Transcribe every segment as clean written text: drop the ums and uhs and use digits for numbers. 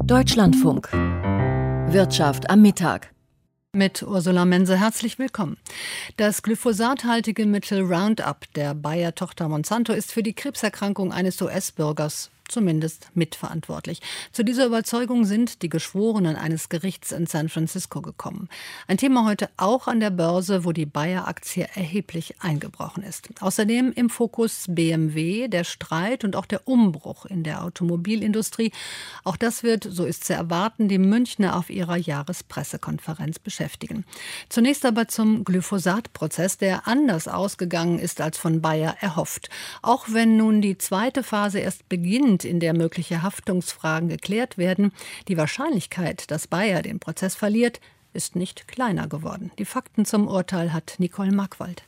Deutschlandfunk. Wirtschaft am Mittag. Mit Ursula Mense herzlich willkommen. Das glyphosathaltige Mittel Roundup der Bayer-Tochter Monsanto ist für die Krebserkrankung eines US-Bürgers zumindest mitverantwortlich. Zu dieser Überzeugung sind die Geschworenen eines Gerichts in San Francisco gekommen. Ein Thema heute auch an der Börse, wo die Bayer-Aktie erheblich eingebrochen ist. Außerdem im Fokus BMW, der Streit und auch der Umbruch in der Automobilindustrie. Auch das wird, so ist zu erwarten, die Münchner auf ihrer Jahrespressekonferenz beschäftigen. Zunächst aber zum Glyphosat-Prozess, der anders ausgegangen ist als von Bayer erhofft. Auch wenn nun die zweite Phase erst beginnt, in der mögliche Haftungsfragen geklärt werden, die Wahrscheinlichkeit, dass Bayer den Prozess verliert, ist nicht kleiner geworden. Die Fakten zum Urteil hat Nicole Markwald.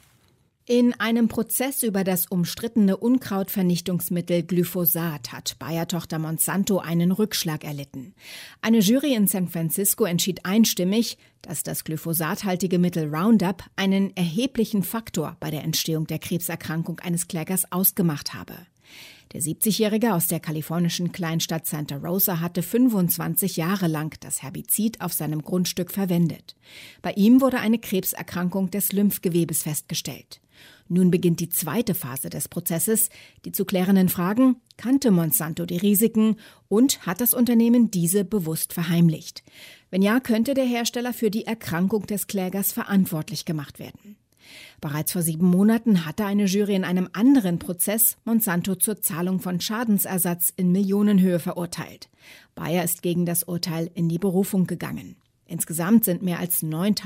In einem Prozess über das umstrittene Unkrautvernichtungsmittel Glyphosat hat Bayer-Tochter Monsanto einen Rückschlag erlitten. Eine Jury in San Francisco entschied einstimmig, dass das glyphosathaltige Mittel Roundup einen erheblichen Faktor bei der Entstehung der Krebserkrankung eines Klägers ausgemacht habe. Der 70-Jährige aus der kalifornischen Kleinstadt Santa Rosa hatte 25 Jahre lang das Herbizid auf seinem Grundstück verwendet. Bei ihm wurde eine Krebserkrankung des Lymphgewebes festgestellt. Nun beginnt die zweite Phase des Prozesses. Die zu klärenden Fragen: Kannte Monsanto die Risiken und hat das Unternehmen diese bewusst verheimlicht? Wenn ja, könnte der Hersteller für die Erkrankung des Klägers verantwortlich gemacht werden. Bereits vor 7 Monaten hatte eine Jury in einem anderen Prozess Monsanto zur Zahlung von Schadensersatz in Millionenhöhe verurteilt. Bayer ist gegen das Urteil in die Berufung gegangen. Insgesamt sind mehr als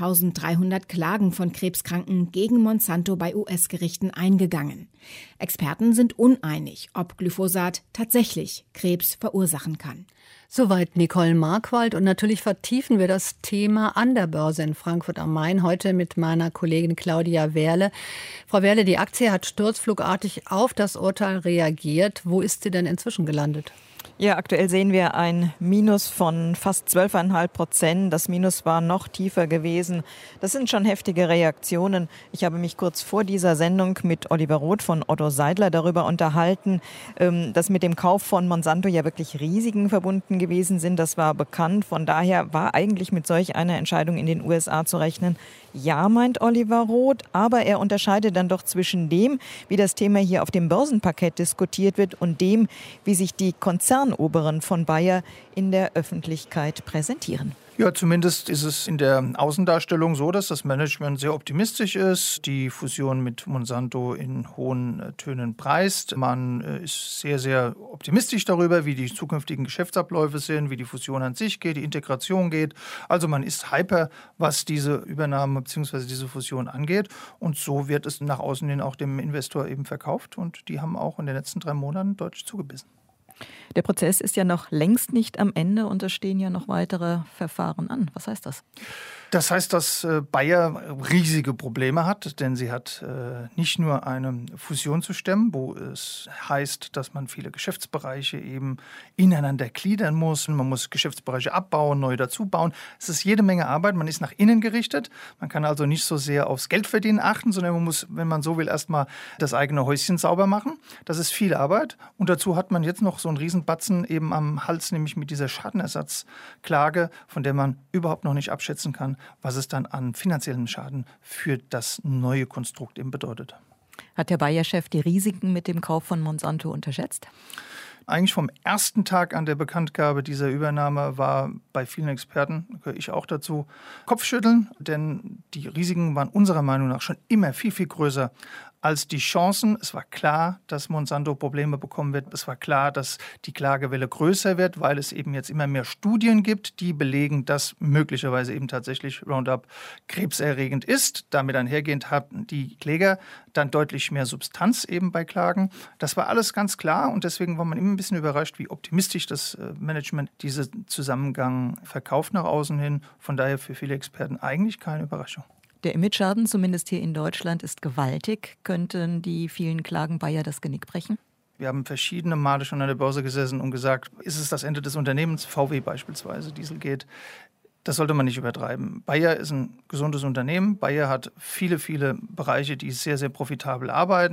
9.300 Klagen von Krebskranken gegen Monsanto bei US-Gerichten eingegangen. Experten sind uneinig, ob Glyphosat tatsächlich Krebs verursachen kann. Soweit Nicole Markwald, und natürlich vertiefen wir das Thema an der Börse in Frankfurt am Main heute mit meiner Kollegin Claudia Wehrle. Frau Wehrle, die Aktie hat sturzflugartig auf das Urteil reagiert. Wo ist sie denn inzwischen gelandet? Ja, aktuell sehen wir ein Minus von fast 12,5%. Das Minus war noch tiefer gewesen. Das sind schon heftige Reaktionen. Ich habe mich kurz vor dieser Sendung mit Oliver Roth von Otto Seidler darüber unterhalten, dass mit dem Kauf von Monsanto ja wirklich Risiken verbunden gewesen sind. Das war bekannt. Von daher war eigentlich mit solch einer Entscheidung in den USA zu rechnen. Ja, meint Oliver Roth, aber er unterscheidet dann doch zwischen dem, wie das Thema hier auf dem Börsenparkett diskutiert wird, und dem, wie sich die Konzernoberen von Bayer in der Öffentlichkeit präsentieren. Ja, zumindest ist es in der Außendarstellung so, dass das Management sehr optimistisch ist, die Fusion mit Monsanto in hohen Tönen preist. Man ist sehr, sehr optimistisch darüber, wie die zukünftigen Geschäftsabläufe sind, wie die Fusion an sich geht, die Integration geht. Also man ist hyper, was diese Übernahme bzw. diese Fusion angeht. Und so wird es nach außen hin auch dem Investor eben verkauft. Und die haben auch in den letzten 3 Monaten deutlich zugebissen. Der Prozess ist ja noch längst nicht am Ende und es stehen ja noch weitere Verfahren an. Was heißt das? Das heißt, dass Bayer riesige Probleme hat, denn sie hat nicht nur eine Fusion zu stemmen, wo es heißt, dass man viele Geschäftsbereiche eben ineinander gliedern muss. Man muss Geschäftsbereiche abbauen, neu dazu bauen. Es ist jede Menge Arbeit, man ist nach innen gerichtet. Man kann also nicht so sehr aufs Geldverdienen achten, sondern man muss, wenn man so will, erstmal das eigene Häuschen sauber machen. Das ist viel Arbeit. Und dazu hat man jetzt noch so einen Riesenbatzen eben am Hals, nämlich mit dieser Schadenersatzklage, von der man überhaupt noch nicht abschätzen kann, was es dann an finanziellen Schaden für das neue Konstrukt eben bedeutet. Hat der Bayer-Chef die Risiken mit dem Kauf von Monsanto unterschätzt? Eigentlich vom ersten Tag an der Bekanntgabe dieser Übernahme war bei vielen Experten, gehöre ich auch dazu, Kopfschütteln, denn die Risiken waren unserer Meinung nach schon immer viel, viel größer als die Chancen. Es war klar, dass Monsanto Probleme bekommen wird. Es war klar, dass die Klagewelle größer wird, weil es eben jetzt immer mehr Studien gibt, die belegen, dass möglicherweise eben tatsächlich Roundup krebserregend ist. Damit einhergehend haben die Kläger dann deutlich mehr Substanz eben bei Klagen. Das war alles ganz klar und deswegen war man immer ein bisschen überrascht, wie optimistisch das Management diesen Zusammengang verkauft nach außen hin. Von daher für viele Experten eigentlich keine Überraschung. Der Imageschaden, zumindest hier in Deutschland, ist gewaltig. Könnten die vielen Klagen Bayer das Genick brechen? Wir haben verschiedene Male schon an der Börse gesessen und gesagt, ist es das Ende des Unternehmens, VW beispielsweise, Dieselgate. Das sollte man nicht übertreiben. Bayer ist ein gesundes Unternehmen. Bayer hat viele, viele Bereiche, die sehr, sehr profitabel arbeiten.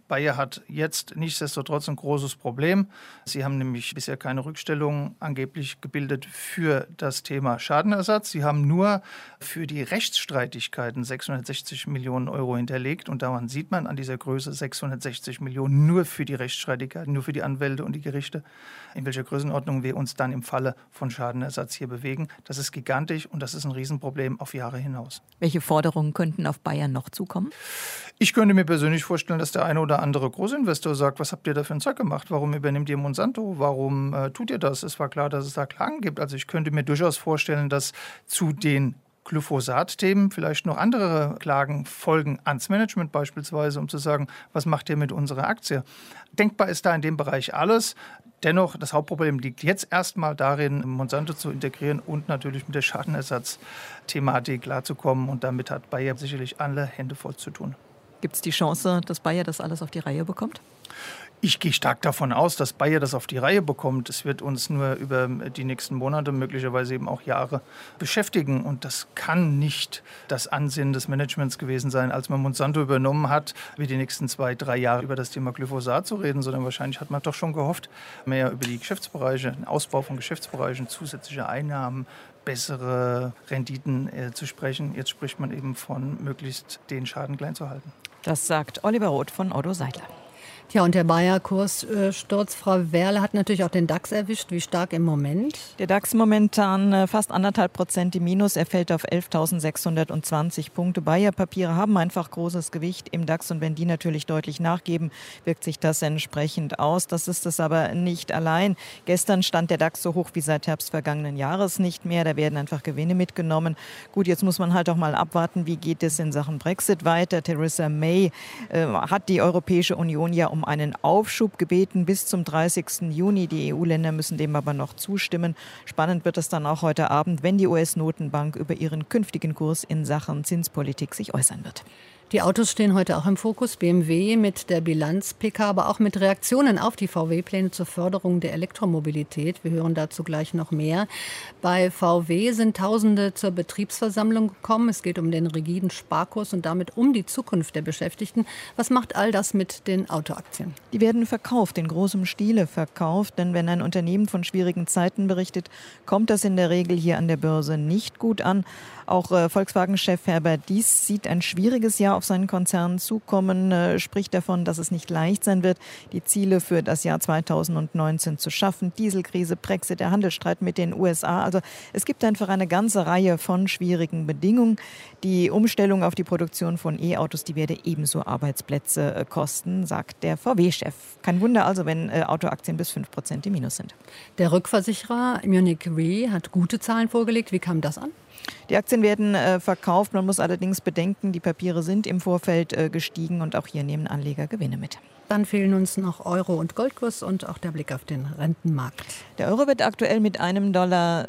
Bayer hat jetzt nichtsdestotrotz ein großes Problem. Sie haben nämlich bisher keine Rückstellung angeblich gebildet für das Thema Schadenersatz. Sie haben nur für die Rechtsstreitigkeiten 660 Millionen Euro hinterlegt. Und daran sieht man an dieser Größe 660 Millionen nur für die Rechtsstreitigkeiten, nur für die Anwälte und die Gerichte, in welcher Größenordnung wir uns dann im Falle von Schadenersatz hier bewegen. Das ist gigantisch und das ist ein Riesenproblem auf Jahre hinaus. Welche Forderungen könnten auf Bayer noch zukommen? Ich könnte mir persönlich vorstellen, dass der eine oder andere Großinvestor sagt, was habt ihr da für einen Zeug gemacht? Warum übernimmt ihr Monsanto? Warum tut ihr das? Es war klar, dass es da Klagen gibt. Also ich könnte mir durchaus vorstellen, dass zu den Glyphosat-Themen vielleicht noch andere Klagen folgen, ans Management beispielsweise, um zu sagen, was macht ihr mit unserer Aktie? Denkbar ist da in dem Bereich alles. Dennoch, das Hauptproblem liegt jetzt erstmal darin, Monsanto zu integrieren und natürlich mit der Schadenersatzthematik klarzukommen. Und damit hat Bayer sicherlich alle Hände voll zu tun. Gibt es die Chance, dass Bayer das alles auf die Reihe bekommt? Ich gehe stark davon aus, dass Bayer das auf die Reihe bekommt. Es wird uns nur über die nächsten Monate, möglicherweise eben auch Jahre beschäftigen. Und das kann nicht das Ansinnen des Managements gewesen sein, als man Monsanto übernommen hat, wie die nächsten 2-3 Jahre über das Thema Glyphosat zu reden, sondern wahrscheinlich hat man doch schon gehofft, mehr über die Geschäftsbereiche, den Ausbau von Geschäftsbereichen, zusätzliche Einnahmen, bessere Renditen zu sprechen. Jetzt spricht man eben von möglichst den Schaden klein zu halten. Das sagt Oliver Roth von Otto Seidler. Tja, und der Bayer-Kurssturz, Frau Werle, hat natürlich auch den DAX erwischt. Wie stark im Moment? Der DAX momentan fast 1,5% im Minus. Er fällt auf 11.620 Punkte. Bayer-Papiere haben einfach großes Gewicht im DAX. Und wenn die natürlich deutlich nachgeben, wirkt sich das entsprechend aus. Das ist es aber nicht allein. Gestern stand der DAX so hoch wie seit Herbst vergangenen Jahres nicht mehr. Da werden einfach Gewinne mitgenommen. Gut, jetzt muss man halt auch mal abwarten, wie geht es in Sachen Brexit weiter. Theresa May hat die Europäische Union ja um einen Aufschub gebeten bis zum 30. Juni. Die EU-Länder müssen dem aber noch zustimmen. Spannend wird es dann auch heute Abend, wenn die US-Notenbank über ihren künftigen Kurs in Sachen Zinspolitik sich äußern wird. Die Autos stehen heute auch im Fokus. BMW mit der Bilanz-PK, aber auch mit Reaktionen auf die VW-Pläne zur Förderung der Elektromobilität. Wir hören dazu gleich noch mehr. Bei VW sind Tausende zur Betriebsversammlung gekommen. Es geht um den rigiden Sparkurs und damit um die Zukunft der Beschäftigten. Was macht all das mit den Autoaktien? Die werden verkauft, in großem Stile verkauft. Denn wenn ein Unternehmen von schwierigen Zeiten berichtet, kommt das in der Regel hier an der Börse nicht gut an. Auch Volkswagen-Chef Herbert Diess sieht ein schwieriges Jahr auf seinen Konzern zukommen, spricht davon, dass es nicht leicht sein wird, die Ziele für das Jahr 2019 zu schaffen. Dieselkrise, Brexit, der Handelsstreit mit den USA. Also es gibt einfach eine ganze Reihe von schwierigen Bedingungen. Die Umstellung auf die Produktion von E-Autos, die werde ebenso Arbeitsplätze kosten, sagt der VW-Chef. Kein Wunder also, wenn Autoaktien bis 5% im Minus sind. Der Rückversicherer Munich Re hat gute Zahlen vorgelegt. Wie kam das an? Die Aktien werden verkauft. Man muss allerdings bedenken, die Papiere sind im Vorfeld gestiegen und auch hier nehmen Anleger Gewinne mit. Dann fehlen uns noch Euro- und Goldkurs und auch der Blick auf den Rentenmarkt. Der Euro wird aktuell mit einem Dollar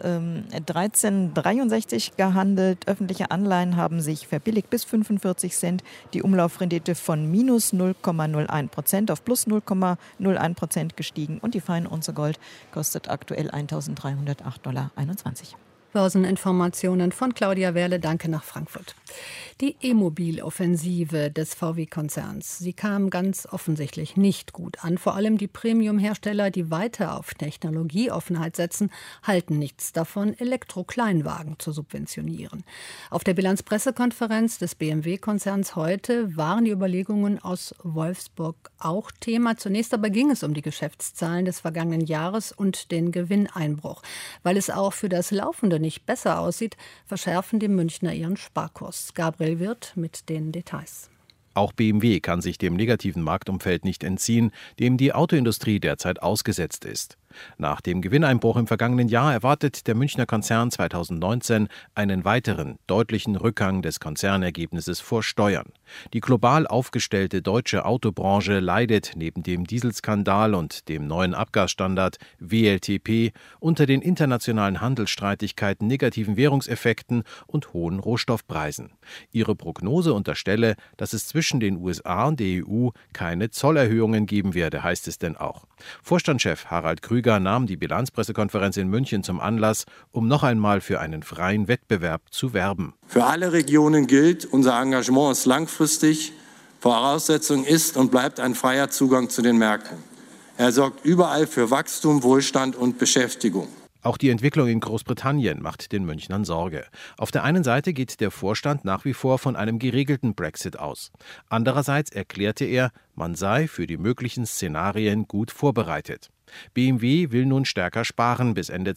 13,63 gehandelt. Öffentliche Anleihen haben sich verbilligt bis 45 Cent. Die Umlaufrendite von minus 0,01% auf plus 0,01% gestiegen. Und die Feinunze Gold kostet aktuell 1.308,21 $. Börseninformationen von Claudia Werle. Danke nach Frankfurt. Die E-Mobil-Offensive des VW-Konzerns, sie kam ganz offensichtlich nicht gut an. Vor allem die Premium-Hersteller, die weiter auf Technologieoffenheit setzen, halten nichts davon, Elektro-Kleinwagen zu subventionieren. Auf der Bilanzpressekonferenz des BMW-Konzerns heute waren die Überlegungen aus Wolfsburg auch Thema. Zunächst aber ging es um die Geschäftszahlen des vergangenen Jahres und den Gewinneinbruch. Weil es auch für das laufende nicht besser aussieht, verschärfen die Münchner ihren Sparkurs. Gabriel Wirth mit den Details. Auch BMW kann sich dem negativen Marktumfeld nicht entziehen, dem die Autoindustrie derzeit ausgesetzt ist. Nach dem Gewinneinbruch im vergangenen Jahr erwartet der Münchner Konzern 2019 einen weiteren deutlichen Rückgang des Konzernergebnisses vor Steuern. Die global aufgestellte deutsche Autobranche leidet neben dem Dieselskandal und dem neuen Abgasstandard WLTP unter den internationalen Handelsstreitigkeiten, negativen Währungseffekten und hohen Rohstoffpreisen. Ihre Prognose unterstelle, dass es zwischen den USA und der EU keine Zollerhöhungen geben werde, heißt es denn auch. Vorstandschef Harald Krüger nahm die Bilanzpressekonferenz in München zum Anlass, um noch einmal für einen freien Wettbewerb zu werben. Für alle Regionen gilt, unser Engagement ist langfristig, Voraussetzung ist und bleibt ein freier Zugang zu den Märkten. Er sorgt überall für Wachstum, Wohlstand und Beschäftigung. Auch die Entwicklung in Großbritannien macht den Münchnern Sorge. Auf der einen Seite geht der Vorstand nach wie vor von einem geregelten Brexit aus. Andererseits erklärte er, man sei für die möglichen Szenarien gut vorbereitet. BMW will nun stärker sparen, bis Ende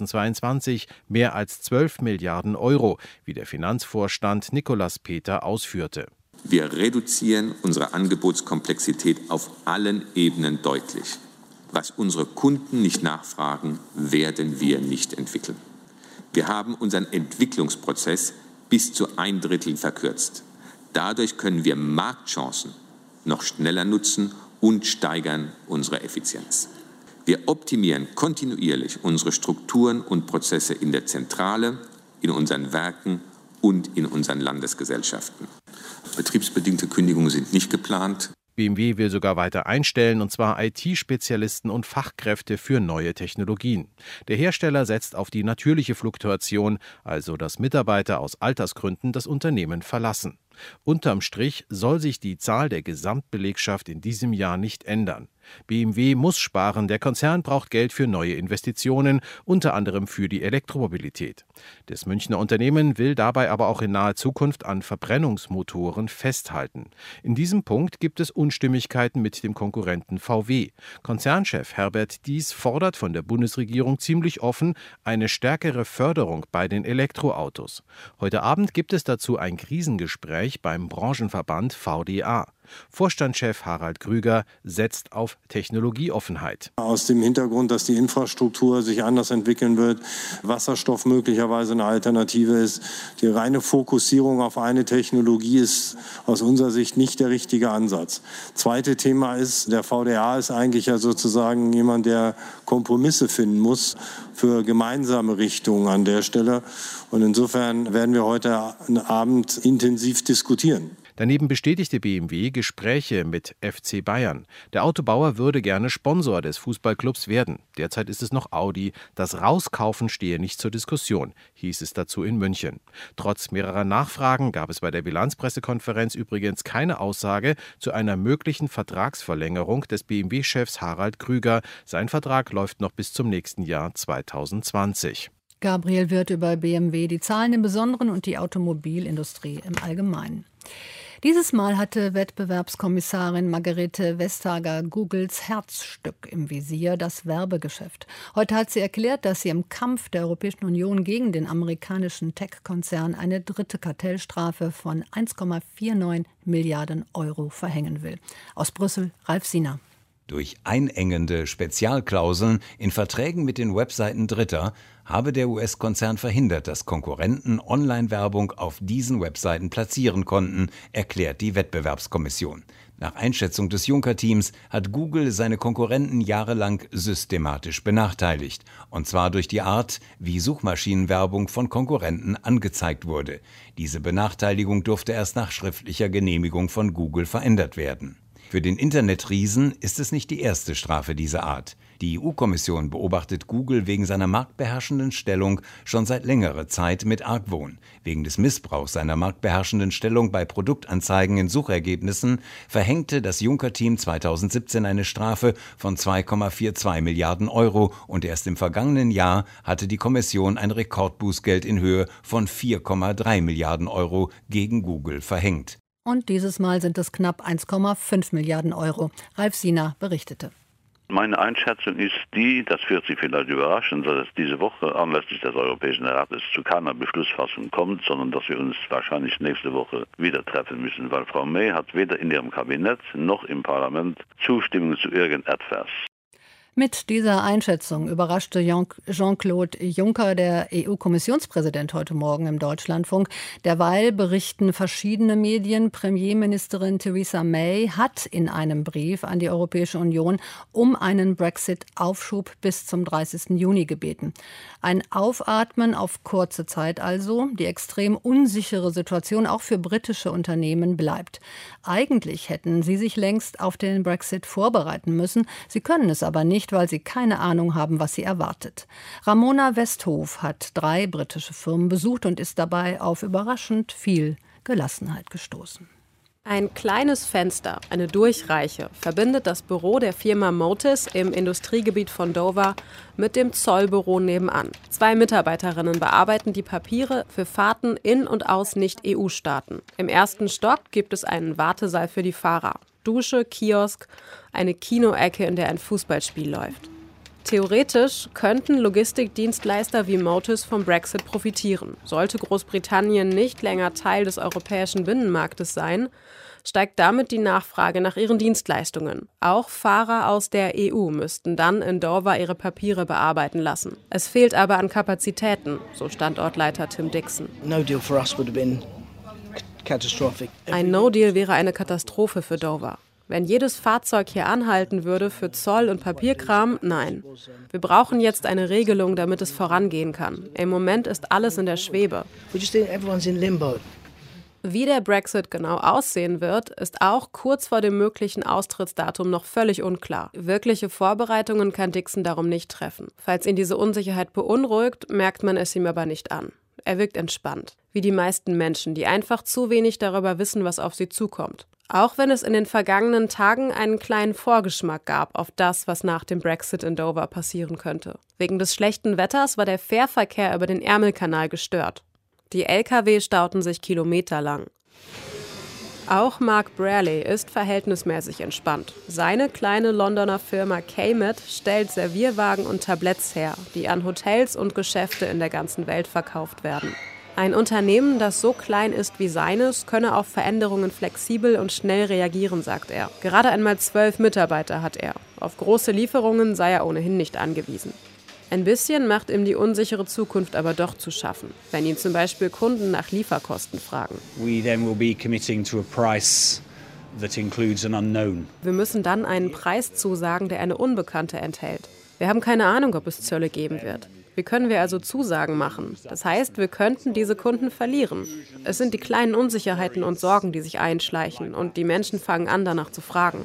2022 mehr als 12 Milliarden Euro, wie der Finanzvorstand Nicolas Peter ausführte. Wir reduzieren unsere Angebotskomplexität auf allen Ebenen deutlich. Was unsere Kunden nicht nachfragen, werden wir nicht entwickeln. Wir haben unseren Entwicklungsprozess bis zu 1/3 verkürzt. Dadurch können wir Marktchancen noch schneller nutzen und steigern unsere Effizienz. Wir optimieren kontinuierlich unsere Strukturen und Prozesse in der Zentrale, in unseren Werken und in unseren Landesgesellschaften. Betriebsbedingte Kündigungen sind nicht geplant. BMW will sogar weiter einstellen, und zwar IT-Spezialisten und Fachkräfte für neue Technologien. Der Hersteller setzt auf die natürliche Fluktuation, also dass Mitarbeiter aus Altersgründen das Unternehmen verlassen. Unterm Strich soll sich die Zahl der Gesamtbelegschaft in diesem Jahr nicht ändern. BMW muss sparen, der Konzern braucht Geld für neue Investitionen, unter anderem für die Elektromobilität. Das Münchner Unternehmen will dabei aber auch in naher Zukunft an Verbrennungsmotoren festhalten. In diesem Punkt gibt es Unstimmigkeiten mit dem Konkurrenten VW. Konzernchef Herbert Dies fordert von der Bundesregierung ziemlich offen eine stärkere Förderung bei den Elektroautos. Heute Abend gibt es dazu ein Krisengespräch beim Branchenverband VDA. Vorstandschef Harald Krüger setzt auf Technologieoffenheit. Aus dem Hintergrund, dass die Infrastruktur sich anders entwickeln wird, Wasserstoff möglicherweise eine Alternative ist. Die reine Fokussierung auf eine Technologie ist aus unserer Sicht nicht der richtige Ansatz. Zweite Thema ist, der VDA ist eigentlich ja sozusagen jemand, der Kompromisse finden muss für gemeinsame Richtungen an der Stelle. Und insofern werden wir heute Abend intensiv diskutieren. Daneben bestätigte BMW Gespräche mit FC Bayern. Der Autobauer würde gerne Sponsor des Fußballclubs werden. Derzeit ist es noch Audi. Das Rauskaufen stehe nicht zur Diskussion, hieß es dazu in München. Trotz mehrerer Nachfragen gab es bei der Bilanzpressekonferenz übrigens keine Aussage zu einer möglichen Vertragsverlängerung des BMW-Chefs Harald Krüger. Sein Vertrag läuft noch bis zum nächsten Jahr 2020. Gabriel Wirth über BMW, die Zahlen im Besonderen und die Automobilindustrie im Allgemeinen. Dieses Mal hatte Wettbewerbskommissarin Margarete Vestager Googles Herzstück im Visier, das Werbegeschäft. Heute hat sie erklärt, dass sie im Kampf der Europäischen Union gegen den amerikanischen Tech-Konzern eine dritte Kartellstrafe von 1,49 Milliarden Euro verhängen will. Aus Brüssel, Ralf Siener. Durch einengende Spezialklauseln in Verträgen mit den Webseiten Dritter habe der US-Konzern verhindert, dass Konkurrenten Online-Werbung auf diesen Webseiten platzieren konnten, erklärt die Wettbewerbskommission. Nach Einschätzung des Juncker-Teams hat Google seine Konkurrenten jahrelang systematisch benachteiligt. Und zwar durch die Art, wie Suchmaschinenwerbung von Konkurrenten angezeigt wurde. Diese Benachteiligung durfte erst nach schriftlicher Genehmigung von Google verändert werden. Für den Internetriesen ist es nicht die erste Strafe dieser Art. Die EU-Kommission beobachtet Google wegen seiner marktbeherrschenden Stellung schon seit längerer Zeit mit Argwohn. Wegen des Missbrauchs seiner marktbeherrschenden Stellung bei Produktanzeigen in Suchergebnissen verhängte das Juncker-Team 2017 eine Strafe von 2,42 Milliarden Euro und erst im vergangenen Jahr hatte die Kommission ein Rekordbußgeld in Höhe von 4,3 Milliarden Euro gegen Google verhängt. Und dieses Mal sind es knapp 1,5 Milliarden Euro. Ralf Siener berichtete. Meine Einschätzung ist die, das wird Sie vielleicht überraschen, dass es diese Woche anlässlich des Europäischen Rates zu keiner Beschlussfassung kommt, sondern dass wir uns wahrscheinlich nächste Woche wieder treffen müssen, weil Frau May hat weder in ihrem Kabinett noch im Parlament Zustimmung zu irgendetwas. Mit dieser Einschätzung überraschte Jean-Claude Juncker, der EU-Kommissionspräsident, heute Morgen im Deutschlandfunk. Derweil berichten verschiedene Medien, Premierministerin Theresa May hat in einem Brief an die Europäische Union um einen Brexit-Aufschub bis zum 30. Juni gebeten. Ein Aufatmen auf kurze Zeit also. Die extrem unsichere Situation auch für britische Unternehmen bleibt. Eigentlich hätten sie sich längst auf den Brexit vorbereiten müssen. Sie können es aber nicht, weil sie keine Ahnung haben, was sie erwartet. Ramona Westhof hat 3 britische Firmen besucht und ist dabei auf überraschend viel Gelassenheit gestoßen. Ein kleines Fenster, eine Durchreiche, verbindet das Büro der Firma Motus im Industriegebiet von Dover mit dem Zollbüro nebenan. 2 Mitarbeiterinnen bearbeiten die Papiere für Fahrten in und aus Nicht-EU-Staaten. Im 1. Stock gibt es einen Wartesaal für die Fahrer, Dusche, Kiosk, eine Kinoecke, in der ein Fußballspiel läuft. Theoretisch könnten Logistikdienstleister wie Motus vom Brexit profitieren. Sollte Großbritannien nicht länger Teil des europäischen Binnenmarktes sein, steigt damit die Nachfrage nach ihren Dienstleistungen. Auch Fahrer aus der EU müssten dann in Dover ihre Papiere bearbeiten lassen. Es fehlt aber an Kapazitäten, so Standortleiter Tim Dixon. Ein No-Deal wäre eine Katastrophe für Dover. Wenn jedes Fahrzeug hier anhalten würde für Zoll und Papierkram, nein. Wir brauchen jetzt eine Regelung, damit es vorangehen kann. Im Moment ist alles in der Schwebe. Wie der Brexit genau aussehen wird, ist auch kurz vor dem möglichen Austrittsdatum noch völlig unklar. Wirkliche Vorbereitungen kann Dixon darum nicht treffen. Falls ihn diese Unsicherheit beunruhigt, merkt man es ihm aber nicht an. Er wirkt entspannt, wie die meisten Menschen, die einfach zu wenig darüber wissen, was auf sie zukommt. Auch wenn es in den vergangenen Tagen einen kleinen Vorgeschmack gab auf das, was nach dem Brexit in Dover passieren könnte. Wegen des schlechten Wetters war der Fährverkehr über den Ärmelkanal gestört. Die Lkw stauten sich kilometerlang. Auch Mark Braley ist verhältnismäßig entspannt. Seine kleine Londoner Firma K-Met stellt Servierwagen und Tabletts her, die an Hotels und Geschäfte in der ganzen Welt verkauft werden. Ein Unternehmen, das so klein ist wie seines, könne auf Veränderungen flexibel und schnell reagieren, sagt er. Gerade einmal 12 Mitarbeiter hat er. Auf große Lieferungen sei er ohnehin nicht angewiesen. Ein bisschen macht ihm die unsichere Zukunft aber doch zu schaffen, wenn ihn zum Beispiel Kunden nach Lieferkosten fragen. Wir müssen dann einen Preis zusagen, der eine Unbekannte enthält. Wir haben keine Ahnung, ob es Zölle geben wird. Wie können wir also Zusagen machen? Das heißt, wir könnten diese Kunden verlieren. Es sind die kleinen Unsicherheiten und Sorgen, die sich einschleichen und die Menschen fangen an, danach zu fragen.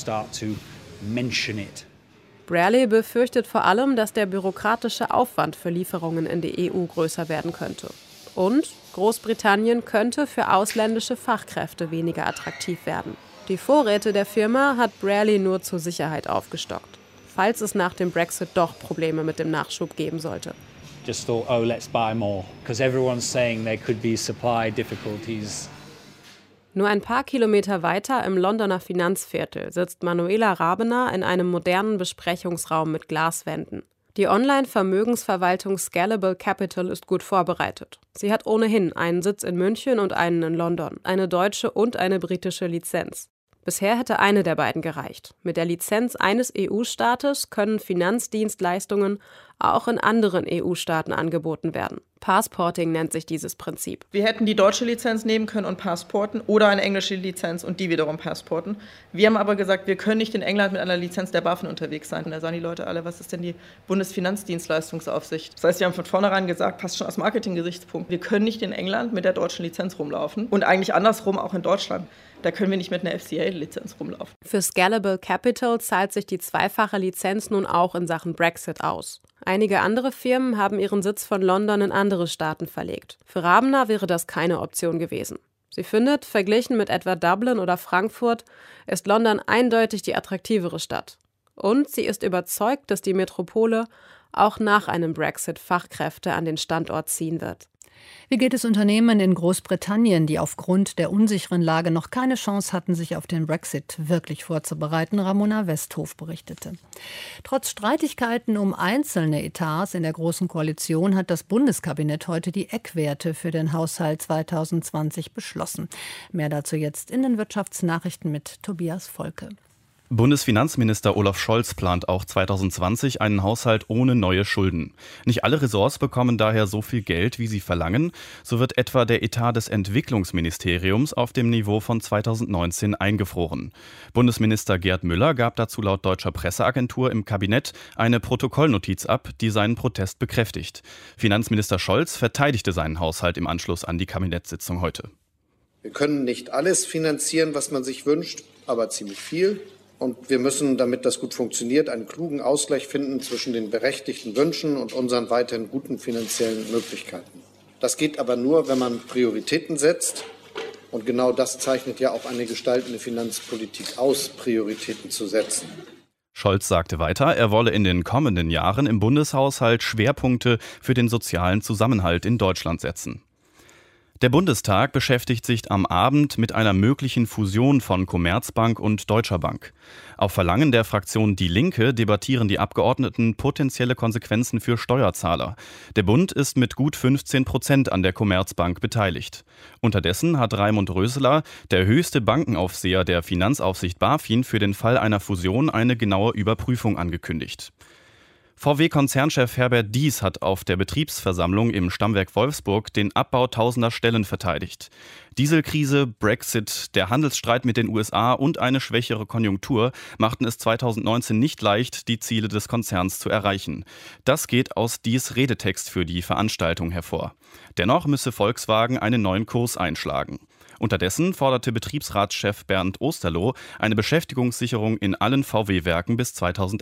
Braley befürchtet vor allem, dass der bürokratische Aufwand für Lieferungen in die EU größer werden könnte. Und Großbritannien könnte für ausländische Fachkräfte weniger attraktiv werden. Die Vorräte der Firma hat Braley nur zur Sicherheit aufgestockt, falls es nach dem Brexit doch Probleme mit dem Nachschub geben sollte. Just thought, oh, let's buy more, because everyone's saying there could be supply difficulties. Nur ein paar Kilometer weiter im Londoner Finanzviertel sitzt Manuela Rabener in einem modernen Besprechungsraum mit Glaswänden. Die Online-Vermögensverwaltung Scalable Capital ist gut vorbereitet. Sie hat ohnehin einen Sitz in München und einen in London, eine deutsche und eine britische Lizenz. Bisher hätte eine der beiden gereicht. Mit der Lizenz eines EU-Staates können Finanzdienstleistungen auch in anderen EU-Staaten angeboten werden. Passporting nennt sich dieses Prinzip. Wir hätten die deutsche Lizenz nehmen können und passporten oder eine englische Lizenz und die wiederum passporten. Wir haben aber gesagt, wir können nicht in England mit einer Lizenz der BaFin unterwegs sein. Und da sagen die Leute alle, was ist denn die Bundesfinanzdienstleistungsaufsicht? Das heißt, sie haben von vornherein gesagt, passt schon aus Marketing-Gesichtspunkt, wir können nicht in England mit der deutschen Lizenz rumlaufen und eigentlich andersrum auch in Deutschland. Da können wir nicht mit einer FCA-Lizenz rumlaufen. Für Scalable Capital zahlt sich die zweifache Lizenz nun auch in Sachen Brexit aus. Einige andere Firmen haben ihren Sitz von London in andere Staaten verlegt. Für Rabener wäre das keine Option gewesen. Sie findet, verglichen mit etwa Dublin oder Frankfurt, ist London eindeutig die attraktivere Stadt. Und sie ist überzeugt, dass die Metropole auch nach einem Brexit Fachkräfte an den Standort ziehen wird. Wie geht es Unternehmen in Großbritannien, die aufgrund der unsicheren Lage noch keine Chance hatten, sich auf den Brexit wirklich vorzubereiten? Ramona Westhof berichtete. Trotz Streitigkeiten um einzelne Etats in der Großen Koalition hat das Bundeskabinett heute die Eckwerte für den Haushalt 2020 beschlossen. Mehr dazu jetzt in den Wirtschaftsnachrichten mit Tobias Volke. Bundesfinanzminister Olaf Scholz plant auch 2020 einen Haushalt ohne neue Schulden. Nicht alle Ressorts bekommen daher so viel Geld, wie sie verlangen. So wird etwa der Etat des Entwicklungsministeriums auf dem Niveau von 2019 eingefroren. Bundesminister Gerd Müller gab dazu laut deutscher Presseagentur im Kabinett eine Protokollnotiz ab, die seinen Protest bekräftigt. Finanzminister Scholz verteidigte seinen Haushalt im Anschluss an die Kabinettssitzung heute. Wir können nicht alles finanzieren, was man sich wünscht, aber ziemlich viel. Und wir müssen, damit das gut funktioniert, einen klugen Ausgleich finden zwischen den berechtigten Wünschen und unseren weiterhin guten finanziellen Möglichkeiten. Das geht aber nur, wenn man Prioritäten setzt Und genau das zeichnet ja auch eine gestaltende Finanzpolitik aus, Prioritäten zu setzen. Scholz sagte weiter, er wolle in den kommenden Jahren im Bundeshaushalt Schwerpunkte für den sozialen Zusammenhalt in Deutschland setzen. Der Bundestag beschäftigt sich am Abend mit einer möglichen Fusion von Commerzbank und Deutscher Bank. Auf Verlangen der Fraktion Die Linke debattieren die Abgeordneten potenzielle Konsequenzen für Steuerzahler. Der Bund ist mit gut 15% an der Commerzbank beteiligt. Unterdessen hat Raimund Röseler, der höchste Bankenaufseher der Finanzaufsicht BaFin, für den Fall einer Fusion eine genaue Überprüfung angekündigt. VW-Konzernchef Herbert Diess hat auf der Betriebsversammlung im Stammwerk Wolfsburg den Abbau tausender Stellen verteidigt. Dieselkrise, Brexit, der Handelsstreit mit den USA und eine schwächere Konjunktur machten es 2019 nicht leicht, die Ziele des Konzerns zu erreichen. Das geht aus Diess' Redetext für die Veranstaltung hervor. Dennoch müsse Volkswagen einen neuen Kurs einschlagen. Unterdessen forderte Betriebsratschef Bernd Osterloh eine Beschäftigungssicherung in allen VW-Werken bis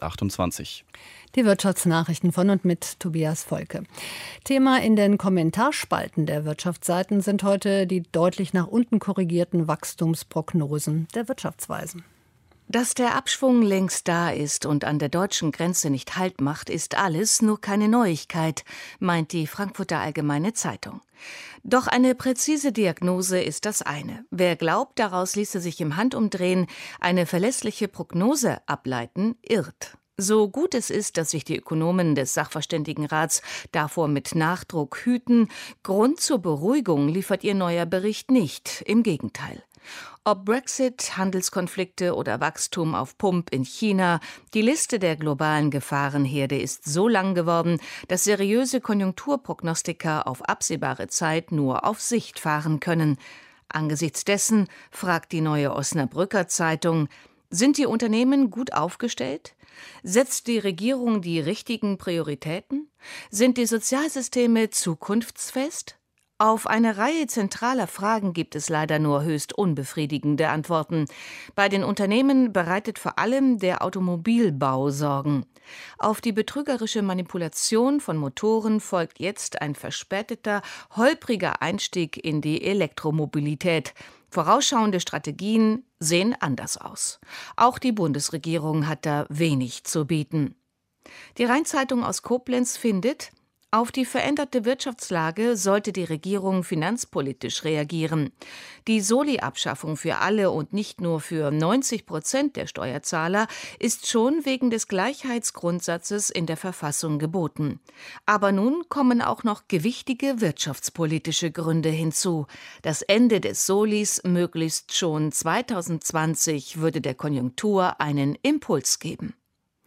2028. Die Wirtschaftsnachrichten von und mit Tobias Volke. Thema in den Kommentarspalten der Wirtschaftsseiten sind heute die deutlich nach unten korrigierten Wachstumsprognosen der Wirtschaftsweisen. Dass der Abschwung längst da ist und an der deutschen Grenze nicht Halt macht, ist alles nur keine Neuigkeit, meint die Frankfurter Allgemeine Zeitung. Doch eine präzise Diagnose ist das eine. Wer glaubt, daraus ließe sich im Handumdrehen eine verlässliche Prognose ableiten, irrt. So gut es ist, dass sich die Ökonomen des Sachverständigenrats davor mit Nachdruck hüten, Grund zur Beruhigung liefert ihr neuer Bericht nicht, im Gegenteil. Ob Brexit, Handelskonflikte oder Wachstum auf Pump in China, die Liste der globalen Gefahrenherde ist so lang geworden, dass seriöse Konjunkturprognostiker auf absehbare Zeit nur auf Sicht fahren können. Angesichts dessen fragt die Neue Osnabrücker Zeitung: Sind die Unternehmen gut aufgestellt? Setzt die Regierung die richtigen Prioritäten? Sind die Sozialsysteme zukunftsfest? Auf eine Reihe zentraler Fragen gibt es leider nur höchst unbefriedigende Antworten. Bei den Unternehmen bereitet vor allem der Automobilbau Sorgen. Auf die betrügerische Manipulation von Motoren folgt jetzt ein verspäteter, holpriger Einstieg in die Elektromobilität. Vorausschauende Strategien sehen anders aus. Auch die Bundesregierung hat da wenig zu bieten. Die Rhein-Zeitung aus Koblenz findet: Auf die veränderte Wirtschaftslage sollte die Regierung finanzpolitisch reagieren. Die Soli-Abschaffung für alle und nicht nur für 90% der Steuerzahler ist schon wegen des Gleichheitsgrundsatzes in der Verfassung geboten. Aber nun kommen auch noch gewichtige wirtschaftspolitische Gründe hinzu. Das Ende des Solis möglichst schon 2020 würde der Konjunktur einen Impuls geben.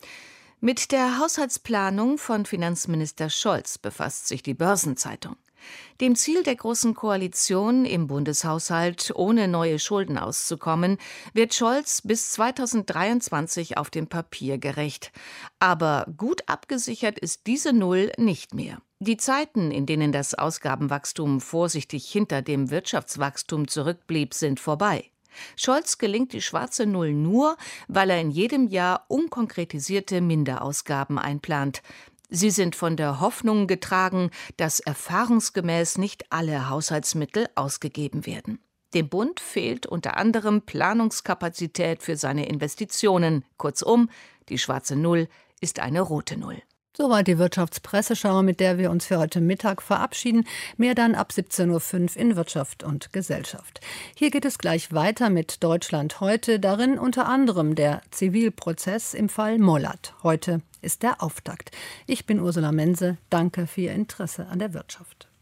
Mit der Haushaltsplanung von Finanzminister Scholz befasst sich die Börsenzeitung. Dem Ziel der Großen Koalition, im Bundeshaushalt ohne neue Schulden auszukommen, wird Scholz bis 2023 auf dem Papier gerecht. Aber gut abgesichert ist diese Null nicht mehr. Die Zeiten, in denen das Ausgabenwachstum vorsichtig hinter dem Wirtschaftswachstum zurückblieb, sind vorbei. Scholz gelingt die schwarze Null nur, weil er in jedem Jahr unkonkretisierte Minderausgaben einplant. Sie sind von der Hoffnung getragen, dass erfahrungsgemäß nicht alle Haushaltsmittel ausgegeben werden. Dem Bund fehlt unter anderem Planungskapazität für seine Investitionen. Kurzum, die schwarze Null ist eine rote Null. Soweit die Wirtschaftspresseschau, mit der wir uns für heute Mittag verabschieden. Mehr dann ab 17.05 Uhr in Wirtschaft und Gesellschaft. Hier geht es gleich weiter mit Deutschland heute. Darin unter anderem der Zivilprozess im Fall Mollert. Heute ist der Auftakt. Ich bin Ursula Mense. Danke für Ihr Interesse an der Wirtschaft.